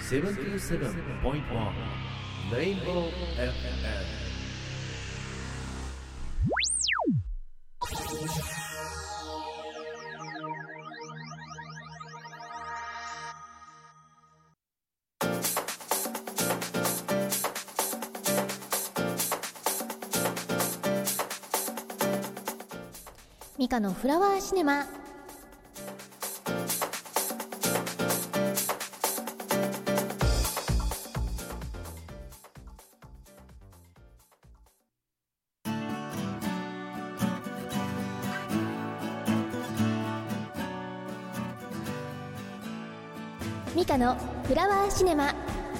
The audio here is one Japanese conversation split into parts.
77.1 Rainbow FM。 ミカのフラワーシネマ。ミカのフラワーシネマ。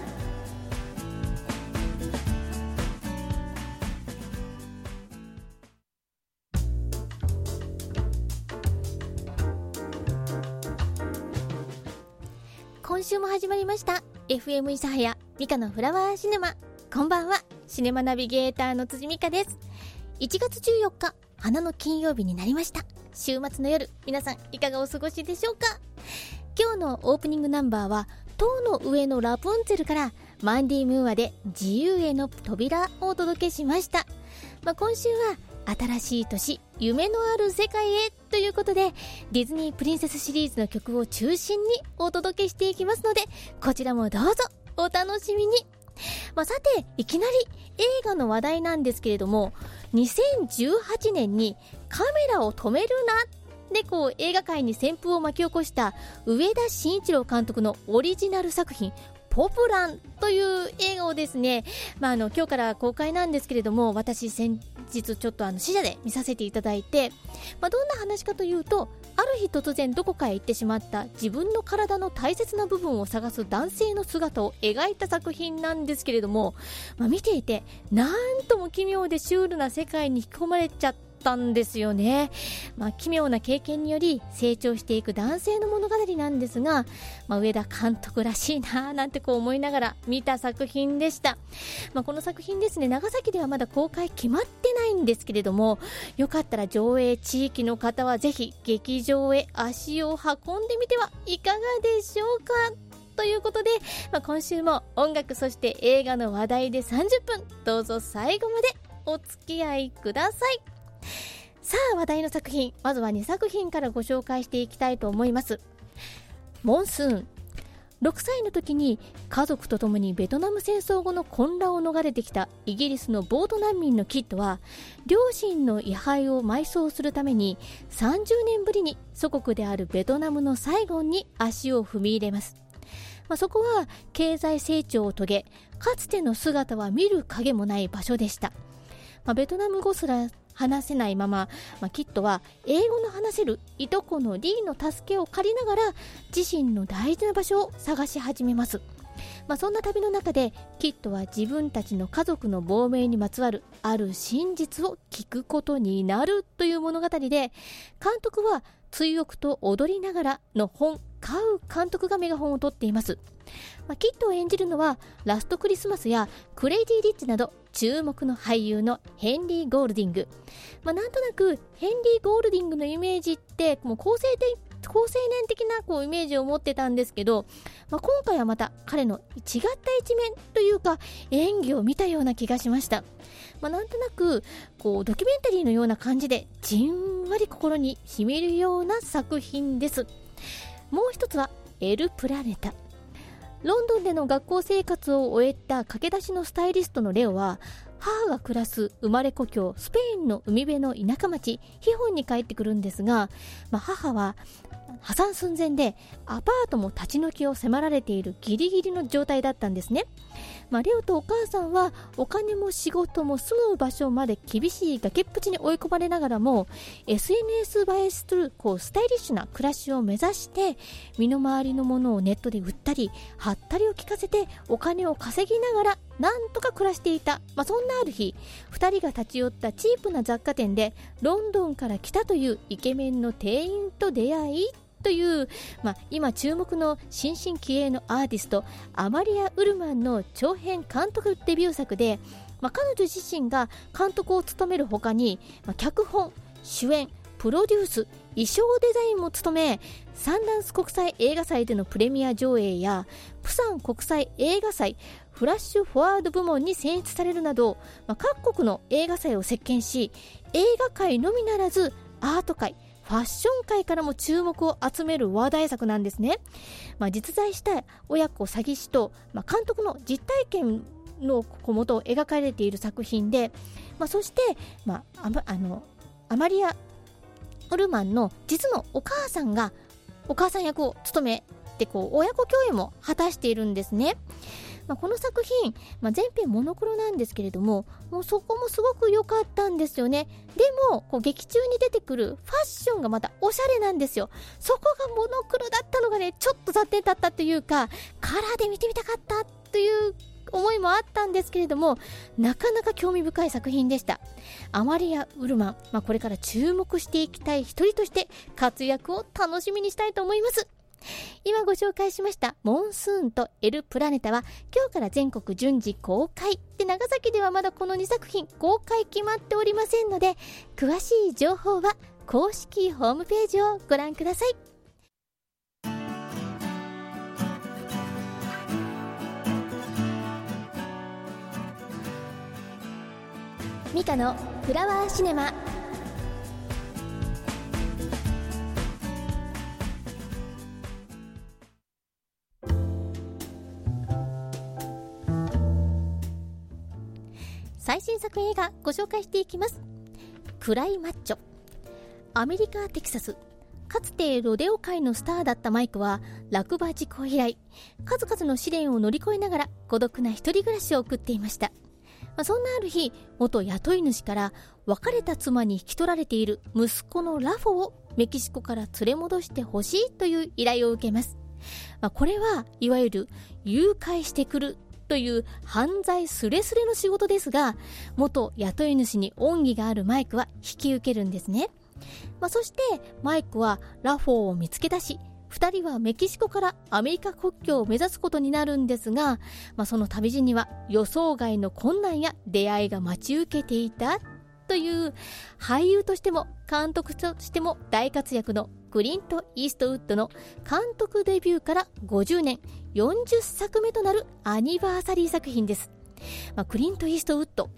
今週も始まりました FM 諫早ミカのフラワーシネマ。こんばんは、シネマナビゲーターの辻美香です。1月14日花の金曜日になりました。週末の夜、皆さんいかがお過ごしでしょうか。今日のオープニングナンバーは塔の上のラプンツェルからマンディ・ムーアで自由への扉をお届けしました。今週は新しい年、夢のある世界へということで、ディズニープリンセスシリーズの曲を中心にお届けしていきますので、こちらもどうぞお楽しみに。さて、いきなり映画の話題なんですけれども、2018年にカメラを止めるなで映画界に旋風を巻き起こした上田慎一郎監督のオリジナル作品ポプランという映画をですね、今日から公開なんですけれども、私先日ちょっと試写で見させていただいて、どんな話かというと、ある日突然どこかへ行ってしまった自分の体の大切な部分を探す男性の姿を描いた作品なんですけれども、見ていてなんとも奇妙でシュールな世界に引き込まれちゃったんですよね。奇妙な経験により成長していく男性の物語なんですが、上田監督らしいななんて思いながら見た作品でした。この作品ですね、長崎ではまだ公開決まってないんですけれども、よかったら上映地域の方はぜひ劇場へ足を運んでみてはいかがでしょうか。ということで、今週も音楽そして映画の話題で30分、どうぞ最後までお付き合いください。さあ、話題の作品、まずは2作品からご紹介していきたいと思います。モンスーン。6歳の時に家族と共にベトナム戦争後の混乱を逃れてきたイギリスのボート難民のキッドは、両親の遺灰を埋葬するために30年ぶりに祖国であるベトナムのサイゴンに足を踏み入れます。そこは経済成長を遂げ、かつての姿は見る影もない場所でした。ベトナム語すら話せないまま、キッドは英語の話せるいとこのリーの助けを借りながら自身の大事な場所を探し始めます。そんな旅の中でキッドは自分たちの家族の亡命にまつわるある真実を聞くことになるという物語で、監督は追憶と踊りながらの本カウ監督がメガホンを取っています。キッドを演じるのはラストクリスマスやクレイジー・リッチなど注目の俳優のヘンリー・ゴールディング。なんとなくヘンリー・ゴールディングのイメージってもう高青年的なイメージを持ってたんですけど、今回はまた彼の違った一面というか演技を見たような気がしました。なんとなくドキュメンタリーのような感じでじんわり心に染みるような作品です。もう一つはエル・プラネタ。ロンドンでの学校生活を終えた駆け出しのスタイリストのレオは、母が暮らす生まれ故郷スペインの海辺の田舎町ヒホンに帰ってくるんですが、母は破産寸前でアパートも立ち退きを迫られているギリギリの状態だったんですね。レオとお母さんはお金も仕事も住む場所まで厳しい崖っぷちに追い込まれながらも SNS 映えするスタイリッシュな暮らしを目指して、身の回りのものをネットで売ったり貼ったりを聞かせてお金を稼ぎながらなんとか暮らしていた。そんなある日、2人が立ち寄ったチープな雑貨店でロンドンから来たというイケメンの店員と出会いという、今注目の新進気鋭のアーティストアマリア・ウルマンの長編監督デビュー作で、彼女自身が監督を務める他に、脚本、主演、プロデュース、 衣装デザインも務め、サンダンス国際映画祭でのプレミア上映やプサン国際映画祭フラッシュフォワード部門に選出されるなど、各国の映画祭を席巻し、映画界のみならずアート界、ファッション界からも注目を集める話題作なんですね。実在した親子詐欺師と、監督の実体験のもと描かれている作品で、そして、アマリア・オルマンの実のお母さんがお母さん役を務めて、親子共演も果たしているんですね。この作品、全編モノクロなんですけれども、もうそこもすごく良かったんですよね。でも劇中に出てくるファッションがまたおしゃれなんですよ。そこがモノクロだったのがね、ちょっと残念だったというか、カラーで見てみたかったという思いもあったんですけれども、なかなか興味深い作品でした。アマリア・ウルマン、これから注目していきたい一人として活躍を楽しみにしたいと思います。今ご紹介しましたモンスーンとエル・プラネタは今日から全国順次公開で、長崎ではまだこの2作品公開決まっておりませんので、詳しい情報は公式ホームページをご覧ください。ミカのフラワーシネマ。最新作映画ご紹介していきます。クライマッチョ。アメリカ・テキサス、かつてロデオ界のスターだったマイクは落馬事故以来、数々の試練を乗り越えながら孤独な一人暮らしを送っていました。そんなある日、元雇い主から別れた妻に引き取られている息子のラフォをメキシコから連れ戻してほしいという依頼を受けます。これはいわゆる誘拐してくるという犯罪スレスレの仕事ですが、元雇い主に恩義があるマイクは引き受けるんですね。そしてマイクはラフォーを見つけ出し、2人はメキシコからアメリカ国境を目指すことになるんですが、その旅路には予想外の困難や出会いが待ち受けていたという、俳優としても監督としても大活躍のクリント・イーストウッドの監督デビューから50年40作目となるアニバーサリー作品です。クリント・イーストウッド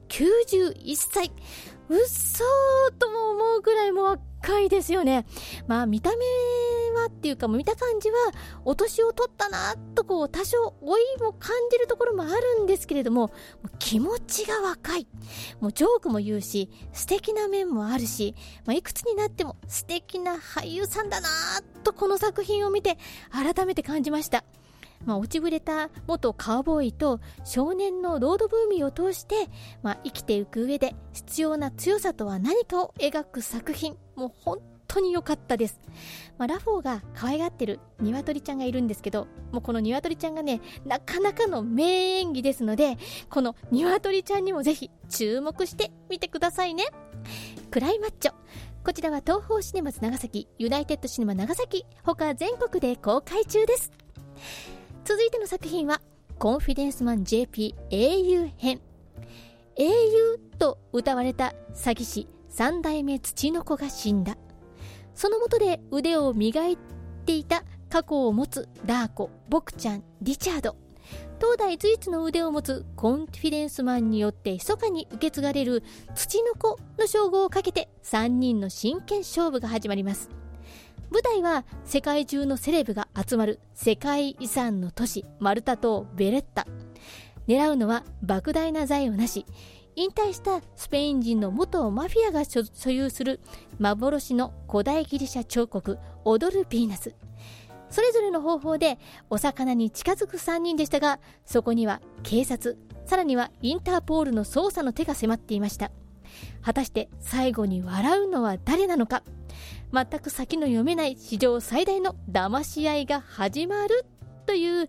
91歳、うっそーとも思うぐらいも若いですよね。見た目はっていうか、見た感じはお年を取ったなと多少老いも感じるところもあるんですけれども、気持ちが若い。ジョークも言うし、素敵な面もあるし、いくつになっても素敵な俳優さんだなと、この作品を見て改めて感じました。落ちぶれた元カウボーイと少年のロードブーミーを通して、生きていく上で必要な強さとは何かを描く作品、もう本当に良かったです。ラフォーが可愛がってるニワトリちゃんがいるんですけど、もうこのニワトリちゃんがね、なかなかの名演技ですので、このニワトリちゃんにもぜひ注目してみてくださいね。クライマッチョ、こちらは東宝シネマズ長崎、ユナイテッドシネマ長崎、他全国で公開中です。続いての作品はコンフィデンスマン JP 英雄編。英雄と謳われた詐欺師三代目土の子が死んだ。その下で腕を磨いていた過去を持つダーコ、ボクちゃん、リチャード、当代随一の腕を持つコンフィデンスマンによって密かに受け継がれる土の子の称号をかけて3人の真剣勝負が始まります。舞台は世界中のセレブが集まる世界遺産の都市マルタ島ベレッタ。狙うのは莫大な財をなし、引退したスペイン人の元マフィアが所有する幻の古代ギリシャ彫刻踊るヴィーナス。それぞれの方法でお魚に近づく3人でしたが、そこには警察、さらにはインターポールの捜査の手が迫っていました。果たして最後に笑うのは誰なのか。全く先の読めない史上最大の騙し合いが始まるという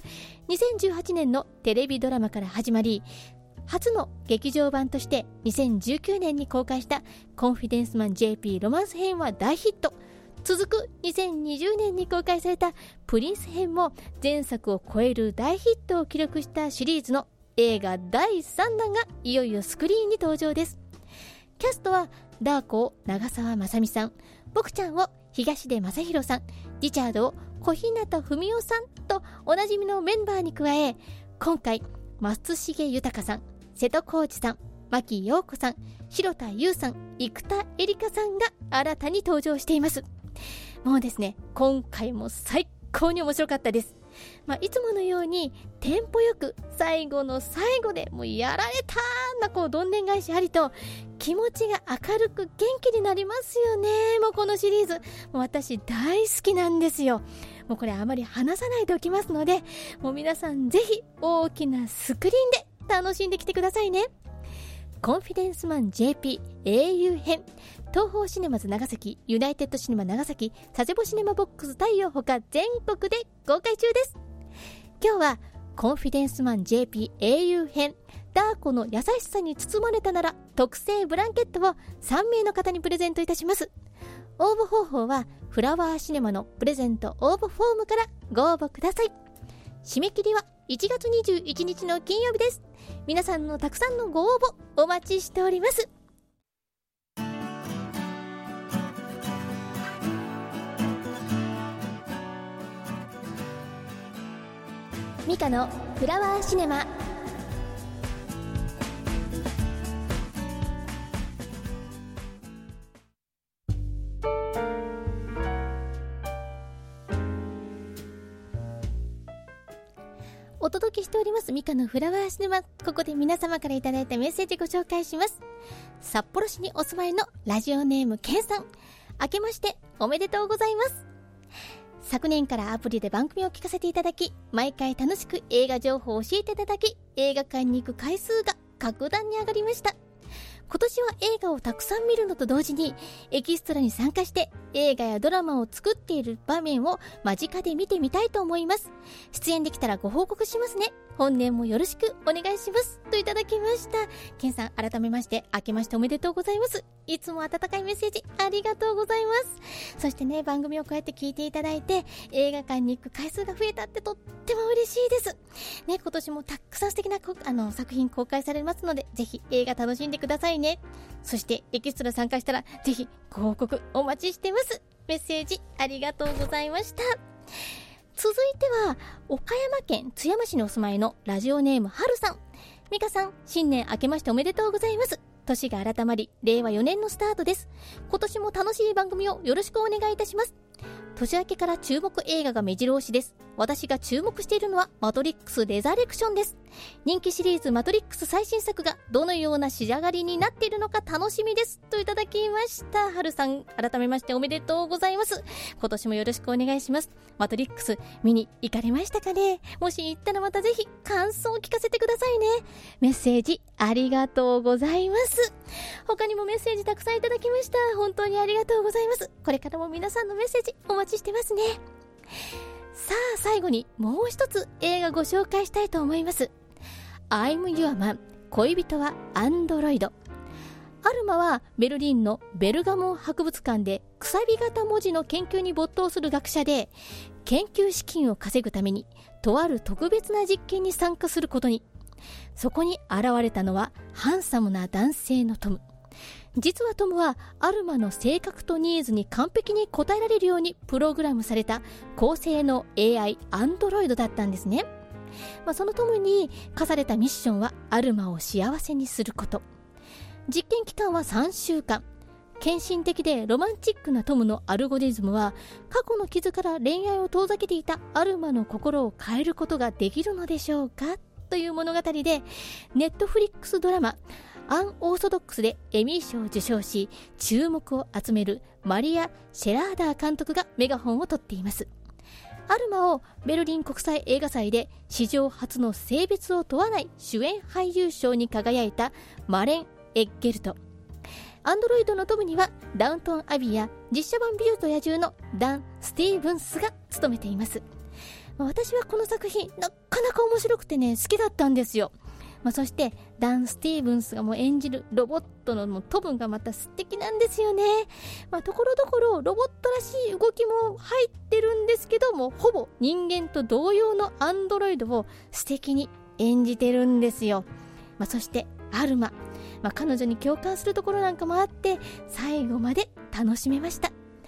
2018年のテレビドラマから始まり、初の劇場版として2019年に公開したコンフィデンスマン JP ロマンス編は大ヒット。続く2020年に公開されたプリンス編も前作を超える大ヒットを記録したシリーズの映画第3弾がいよいよスクリーンに登場です。キャストはダーコを長澤まさみさん、ボクちゃんを東出昌大さん、リチャードを小日向文世さんとおなじみのメンバーに加え、今回松重豊さん、瀬戸康史さん、牧陽子さん、広田優さん、生田絵梨花さんが新たに登場しています。もうですね、今回も最高に面白かったです。いつものようにテンポよく最後の最後でもうやられたーなどんでん返しありと、気持ちが明るく元気になりますよね。もうこのシリーズもう私大好きなんですよ。もうこれあまり話さないでおきますので、もう皆さんぜひ大きなスクリーンで楽しんできてくださいね。コンフィデンスマン JP 英雄編、東宝シネマズ長崎、ユナイテッドシネマ長崎、佐世保シネマボックス太陽ほか全国で公開中です。今日はコンフィデンスマン JP 英雄編、ダーコの優しさに包まれたなら特製ブランケットを3名の方にプレゼントいたします。応募方法はフラワーシネマのプレゼント応募フォームからご応募ください。締め切りは1月21日の金曜日です。皆さんのたくさんのご応募お待ちしております。ミカのフラワーシネマ。お届けしておりますミカのフラワーシネマ。ここで皆様からいただいたメッセージご紹介します。札幌市にお住まいのラジオネームケンさん、明けましておめでとうございます。昨年からアプリで番組を聞かせていただき、毎回楽しく映画情報を教えていただき、映画館に行く回数が格段に上がりました。今年は映画をたくさん見るのと同時にエキストラに参加して映画やドラマを作っている場面を間近で見てみたいと思います。出演できたらご報告しますね。本年もよろしくお願いしますといただきました。ケンさん、改めまして明けましておめでとうございます。いつも温かいメッセージありがとうございます。そしてね、番組をこうやって聞いていただいて映画館に行く回数が増えたってとっても嬉しいですね。今年もたくさん素敵な作品公開されますので、ぜひ映画楽しんでくださいね。そしてエキストラ参加したらぜひご報告お待ちしてます。メッセージありがとうございました。続いては岡山県津山市にお住まいのラジオネームはるさん。ミカさん、新年明けましておめでとうございます。年が改まり令和4年のスタートです。今年も楽しい番組をよろしくお願いいたします。年明けから注目映画が目白押しです。私が注目しているのはマトリックスレザレクションです。人気シリーズマトリックス最新作がどのような仕上がりになっているのか楽しみですといただきました。はるさん、改めましておめでとうございます。今年もよろしくお願いします。マトリックス見に行かれましたかね。もし行ったらまたぜひ感想を聞かせてくださいね。メッセージありがとうございます。他にもメッセージたくさんいただきました。本当にありがとうございます。これからも皆さんのメッセージお待ちしてますね。さあ、最後にもう一つ映画ご紹介したいと思います。 I'm Your Man、 恋人はアンドロイド。アルマはベルリンのベルガモン博物館でくさび型文字の研究に没頭する学者で、研究資金を稼ぐためにとある特別な実験に参加することに。そこに現れたのはハンサムな男性のトム。実はトムはアルマの性格とニーズに完璧に応えられるようにプログラムされた高性能 AI アンドロイドだったんですね。そのトムに課されたミッションはアルマを幸せにすること。実験期間は3週間。献身的でロマンチックなトムのアルゴリズムは過去の傷から恋愛を遠ざけていたアルマの心を変えることができるのでしょうかという物語で、ネットフリックスドラマアンオーソドックスでエミー賞を受賞し注目を集めるマリア・シェラーダー監督がメガホンを取っています。アルマをベルリン国際映画祭で史上初の性別を問わない主演俳優賞に輝いたマレン・エッゲルト。アンドロイドのトムにはダウントンアビーや実写版美女と野獣のダン・スティーブンスが務めています。私はこの作品なかなか面白くてね、好きだったんですよ。そしてダン・スティーブンスがもう演じるロボットのトムがまた素敵なんですよね。ところどころロボットらしい動きも入ってるんですけども、ほぼ人間と同様のアンドロイドを素敵に演じてるんですよ。そしてアルマ、彼女に共感するところなんかもあって最後まで楽しめました。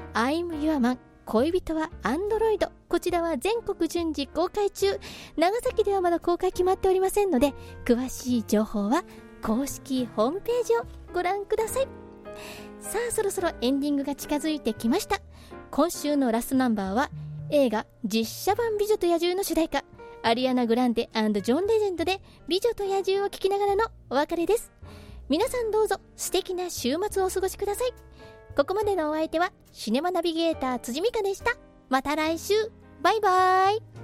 I'm Your Man 恋人はアンドロイド、こちらは全国順次公開中。長崎ではまだ公開決まっておりませんので、詳しい情報は公式ホームページをご覧ください。さあ、そろそろエンディングが近づいてきました。今週のラストナンバーは映画実写版美女と野獣の主題歌、アリアナ・グランデ&ジョン・レジェンドで美女と野獣を聴きながらのお別れです。皆さんどうぞ素敵な週末をお過ごしください。ここまでのお相手はシネマナビゲーター辻美香でした。また来週、バイバイ。